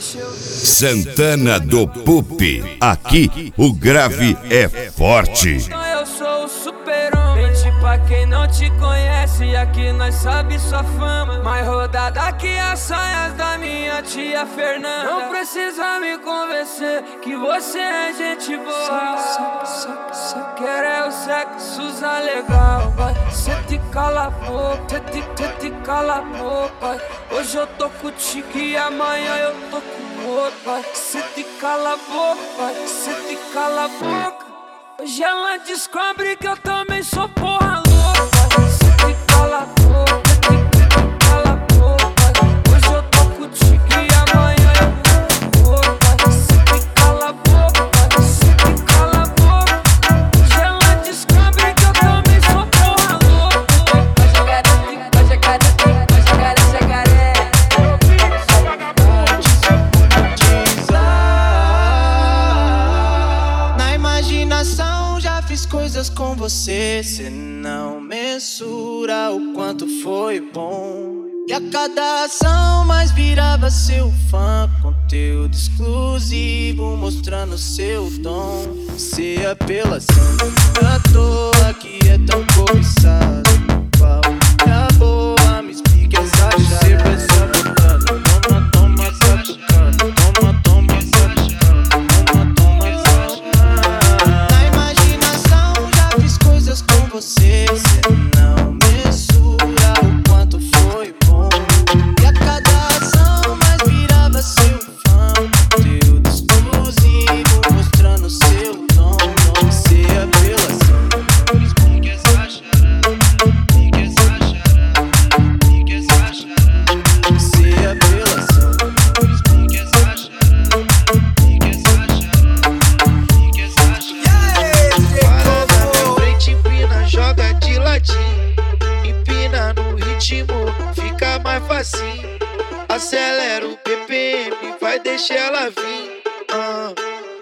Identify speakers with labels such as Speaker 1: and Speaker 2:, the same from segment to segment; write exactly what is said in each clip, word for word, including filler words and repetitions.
Speaker 1: Santana do Pupi, aqui o grave é forte.
Speaker 2: Eu sou o super-homem. Mente pra quem não te conhece, aqui nós sabe sua fama. Mais rodada que as saias da minha tia Fernanda. Não precisa me convencer que você é gente boa. Só, só, só, só quero é o sexo usar legal. Cê te cala a boca, cê te, cê te cala a boca. Hoje eu tô contigo e amanhã eu tô com outro. Cê te cala a boca, cê te cala a boca. Hoje ela descobre que eu também sou porra louca. Cê te cala a boca, cê te cala a boca. Hoje eu tô contigo e amanhã eu tô com outro. Cê te cala a boca, cê te cala a boca. Hoje ela descobre que eu também sou porra louca. Vai jogar, vai jogar, vai jogar, jacaré.
Speaker 3: Na imaginação já fiz coisas com você, cê não mensura o quanto foi bom. E a cada ação mais virava seu fã, conteúdo exclusivo mostrando seu dom. Se apelação à toa que é tão cobiçado, qual é a boa? Me explique essa chave. Você vai sabotando, toma, toma, satucando, toma, toma, satucando, toma, toma, satucando. Na imaginação já fiz coisas com você, cê não mensura o quanto foi bom. E a cada ação mais virava seu fã, conteúdo exclusivo mostrando seu dom. Se apelação, me explique essa charada, me explique essa charada, me explique essa charada. Se apelação, me explique essa charada, me explique essa charada, me explique essa charada. Para na minha frente, empina, joga de ladinho. Empina no ritmo, fica mais facinho. Acelera o B P M, vai deixar ela vir. Ah.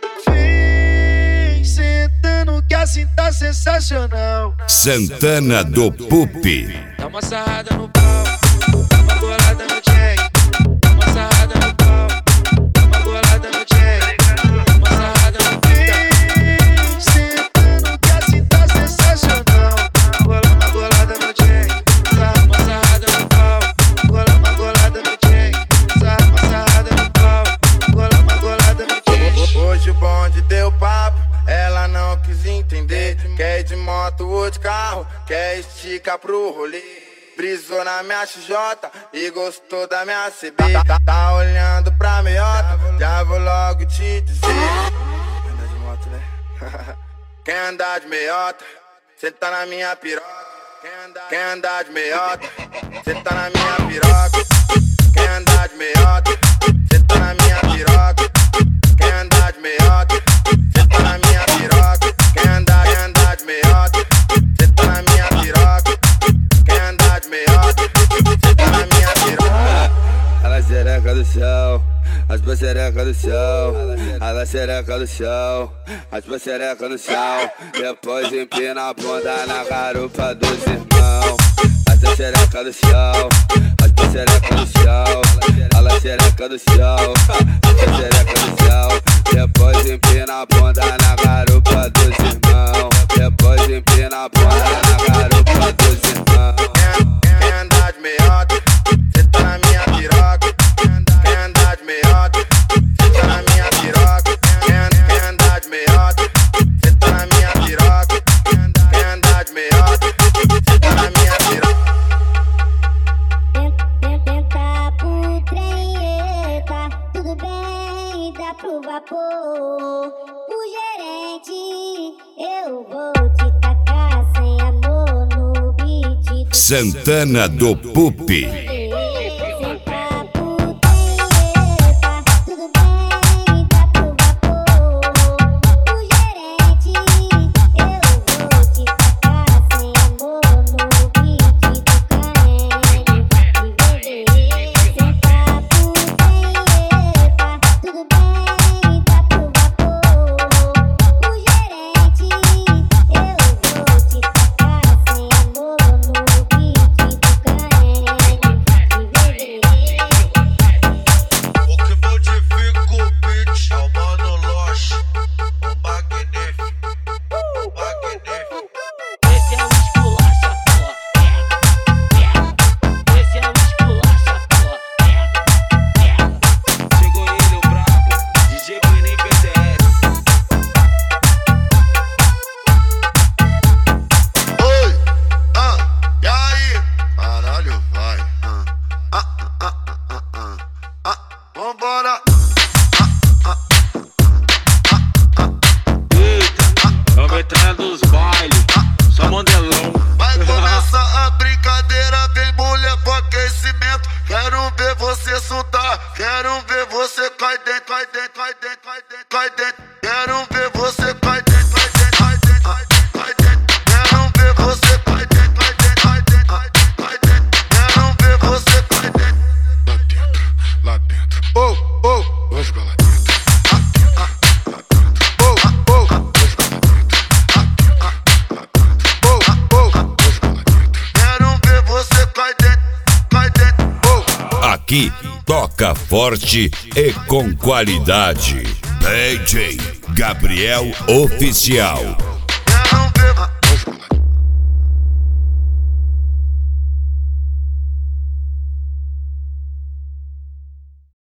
Speaker 3: Vem sentando que assim tá sensacional.
Speaker 1: Santana do Pupi.
Speaker 3: Dá uma sarrada no pau, dá uma bolada no jack. Dá uma sarrada no pau, dá uma bolada no jack. Dá uma sarrada no pau. Vem sentando que assim tá sensacional. Bola uma bolada no jack. Sarra uma sarrada no pau, bola uma bolada no jack. Sarra uma sarrada no pau, bola uma bolada no jack.
Speaker 4: Hoje o bonde deu papo, ela não quis entender. Quer ir de moto ou de carro, quer esticar pro rolê. Brisou na minha X J e gostou da minha C B. Tá, tá olhando pra meiota, já vou logo te dizer. Quer andar de moto, né? Quer andar de meiota, cê tá na minha piroca. Quer andar, quer andar de meiota, cê tá na minha piroca. Quer andar de meiota, cê tá na minha piroca. Quer andar de meiota, cê tá na minha piroca. Quer andar, quer andar de meiota, cê tá na minha piroca. Quer andar de meiota, cê tá na minha piroca.
Speaker 5: Ela xereca do chão, as xereca do chão. Ela xereca do chão, as xereca no chão. Depois empina a bunda na garupa dos irmãos. Essa xereca do chão, as xereca do chão. Ela xereca do chão, essa xereca do chão. Depois empina a bunda na garupa dos irmãos. Depois empina a bunda na garupa dos irmãos.
Speaker 4: Quer andar de meiota, cê tá na minha piroca. Quer andar de meiota, cê tá na minha piroca. Quer andar de meiota, cê tá na minha piroca. Quer andar de meiota, cê tá na minha piroca.
Speaker 6: Tenta pro trem, eita, tudo bem, dá pro vapor. O gerente, eu vou te tacar sem amor no beat.
Speaker 1: Santana do Pupi.
Speaker 7: cai dentro. Quero ver você cai dentro, cai dentro, cai dentro, cai dentro. Quero ver você cai dentro, cai dentro, cai dentro, cai dentro. Quero ver você cai dentro. Lá dentro, lá dentro. Oh, oh, vamos pra lá dentro.
Speaker 1: Aqui toca forte e com qualidade. D J Gabriel Oficial.